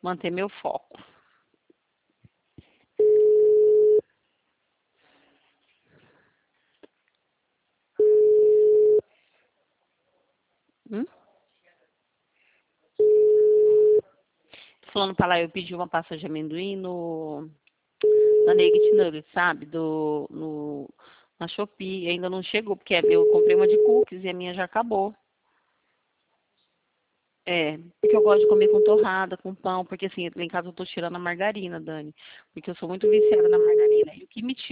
manter meu foco. Falando pra lá, eu pedi uma pasta de amendoim na Naked Nuggets, sabe? Na Shopee. Ainda não chegou, porque eu comprei uma de cookies e a minha já acabou. É, porque eu gosto de comer com torrada, com pão, porque assim, lá em casa eu tô tirando a margarina, Dani. Porque eu sou muito viciada na margarina. E o que me